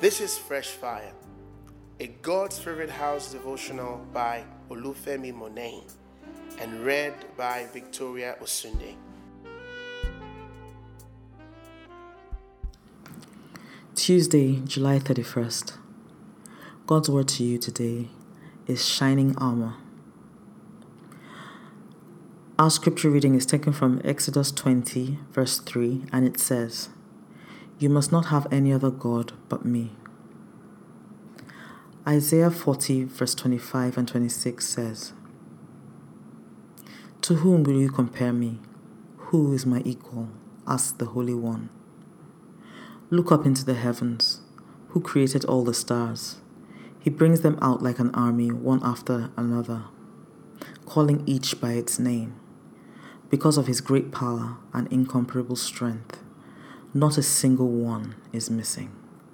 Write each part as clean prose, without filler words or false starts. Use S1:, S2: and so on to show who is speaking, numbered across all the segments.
S1: This is Fresh Fire, a God's Favorite House devotional by Olufemi Monain and read by Victoria Osunde.
S2: Tuesday, July 31st. God's word to you today is shining armor. Our scripture reading is taken from Exodus 20, verse 3, and it says, "You must not have any other God but me." Isaiah 40, verse 25 and 26 says, "To whom will you compare me? Who is my equal?" asked the Holy One. "Look up into the heavens. Who created all the stars? He brings them out like an army, one after another, calling each by its name. Because of his great power and incomparable strength, not a single one is missing."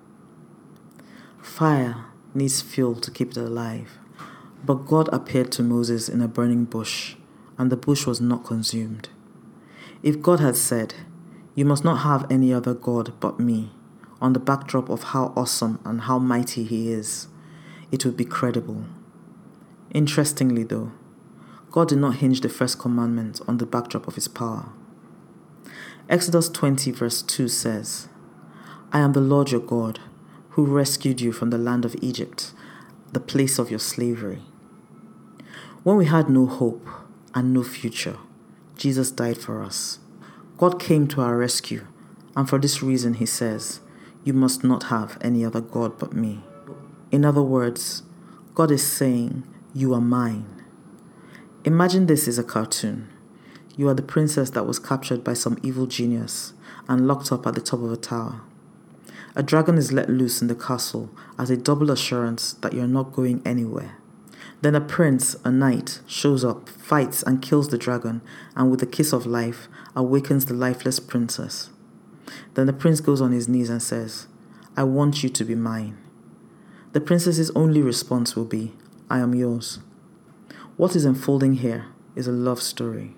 S2: Fire needs fuel to keep it alive, but God appeared to Moses in a burning bush, and the bush was not consumed. If God had said, "You must not have any other God but me," on the backdrop of how awesome and how mighty he is, it would be credible. Interestingly though, God did not hinge the first commandment on the backdrop of his power. Exodus 20 verse 2 says, "I am the Lord your God, who rescued you from the land of Egypt, the place of your slavery." When we had no hope and no future, Jesus died for us. God came to our rescue, and for this reason he says, "You must not have any other God but me." In other words, God is saying, "You are mine." Imagine this is a cartoon. You are the princess that was captured by some evil genius and locked up at the top of a tower. A dragon is let loose in the castle as a double assurance that you're not going anywhere. Then a prince, a knight, shows up, fights and kills the dragon, and with a kiss of life, awakens the lifeless princess. Then the prince goes on his knees and says, "I want you to be mine." The princess's only response will be, "I am yours." What is unfolding here is a love story.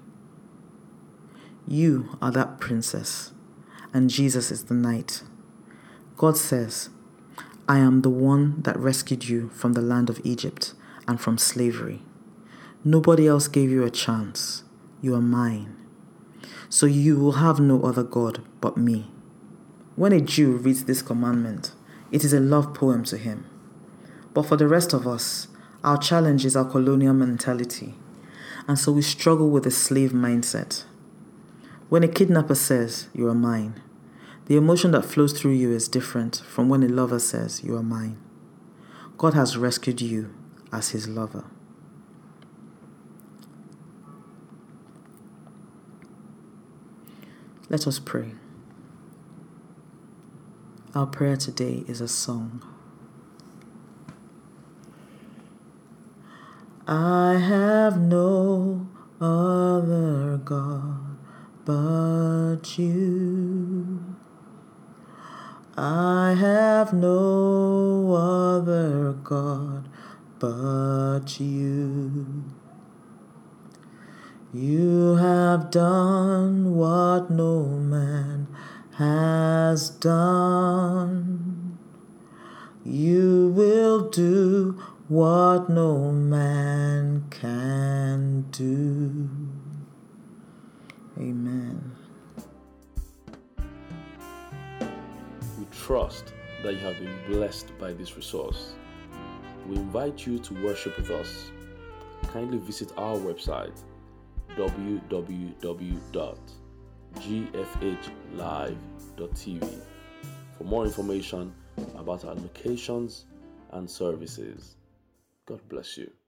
S2: You are that princess, and Jesus is the knight. God says, "I am the one that rescued you from the land of Egypt and from slavery. Nobody else gave you a chance. You are mine. So you will have no other God but me." When a Jew reads this commandment, it is a love poem to him. But for the rest of us, our challenge is our colonial mentality, and so we struggle with a slave mindset. When a kidnapper says, "You are mine," the emotion that flows through you is different from when a lover says, "You are mine." God has rescued you as his lover. Let us pray. Our prayer today is a song. I have no other God but you. I have no other God but you. You have done what no man has done. You will do what no man can do. Amen.
S3: We trust that you have been blessed by this resource. We invite you to worship with us. Kindly visit our website www.gfhlive.tv for more information about our locations and services. God bless you.